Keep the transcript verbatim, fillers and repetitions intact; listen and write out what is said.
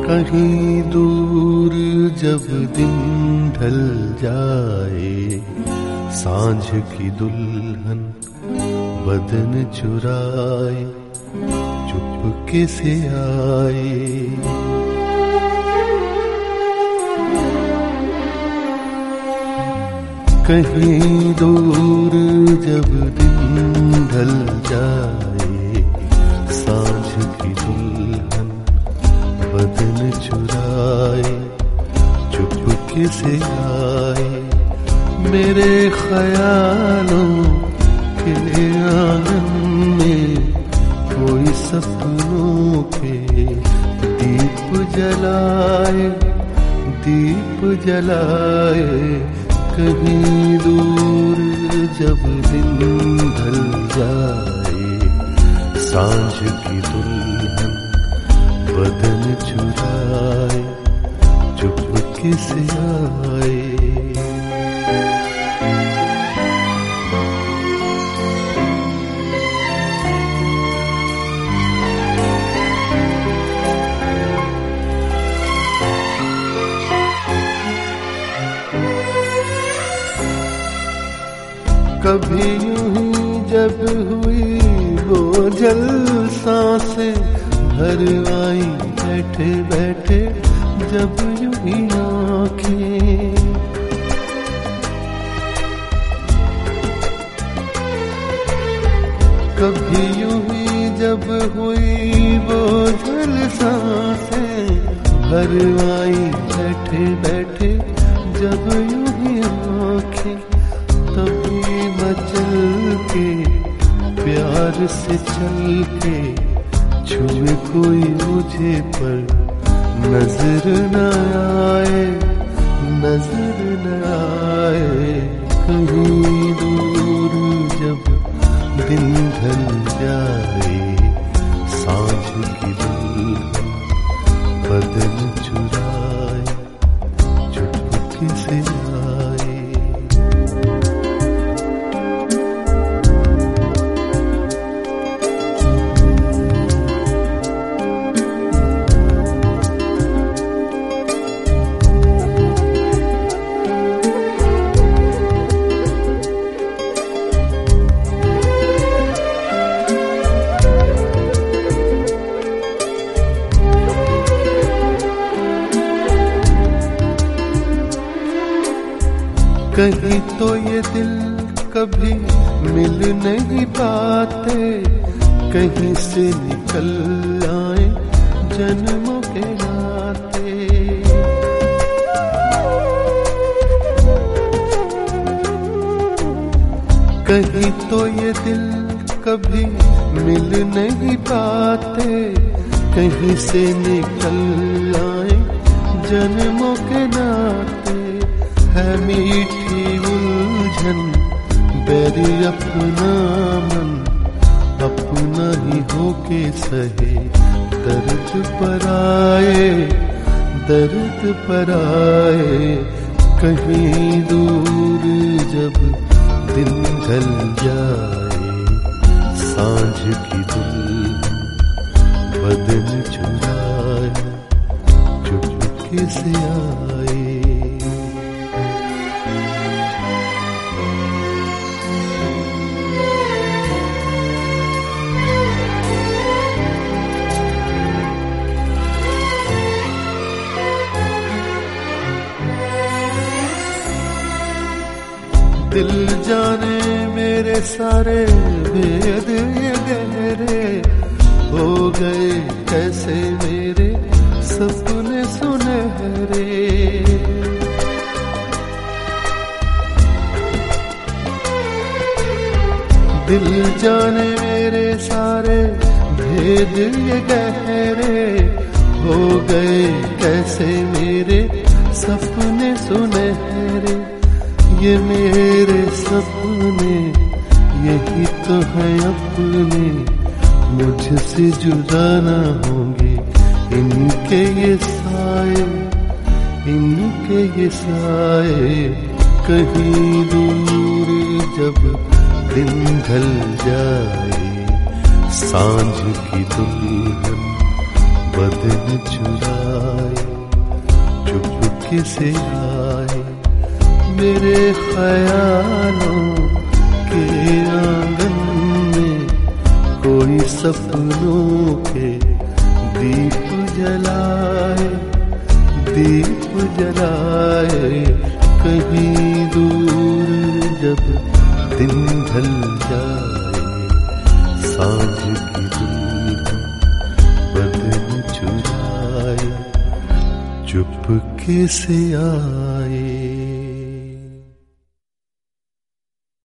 कहीं दूर जब दिन ढल जाए, सांझ की दुल्हन बदन चुराए चुपके से आए। कहीं दूर जब दिन ढल जाए, सांझ की दुल्हन बदन चुराए चुपके से आए। मेरे ख्यालों के आंगन में कोई सपनों के दीप जलाए, दीप जलाए। कहीं दूर जब दिन ढल जाए, सांझ की दुल्हन बदन चुराए चुपके से आए। कभी यूं ही जब हुई वो जल सांसें भर आई, बैठे बैठे जब यूं ही आँखें। कभी यूं ही जब हुई वो जल सांसें भर आई, बैठे बैठे जब यूं ही आँखें। तभी चल के प्यार से चल के छुए कोई मुझे पर नजर न आए, नजर न आए। कहीं दूर जब दिन ढल जाए, सांझ की दुल्हन बदन चुराए चुपके से आए। कहीं तो ये दिल कभी मिल नहीं पाते, कहीं से निकल आए जन्मों के नाते। कहीं तो ये दिल कभी मिल नहीं पाते, कहीं से निकल आए जन्मों के नाते। है मीठी उलझन बैरी अपना मन, अपना ही होके सहे दर्द पर आए, दर्द पर आए। कहीं दूर जब दिन ढल जाए, सांझ की दुल्हन बदन चुराए चुपके से आए। दिल जाने मेरे सारे भेद ये गहरे हो गए, कैसे मेरे सपने सुनहरे। दिल जाने मेरे सारे भेद ये गहरे हो गए, कैसे मेरे सपने सुनहरे। ये मेरे सपने यही तो है अपने, मुझसे जुदा ना होंगे इनके ये साए, इनके ये साए। कहीं दूर जब दिन ढल जाए, सांझ की दुल्हन बदन चुराए, चुपके से आए मेरे ख्यालों के आंगन में, कोई सपनों के दीप जलाए, दीप जलाए। कहीं दूर जब दिन ढल जाए, सांझ की दुल्हन बदन चुराए, चुपके से आए।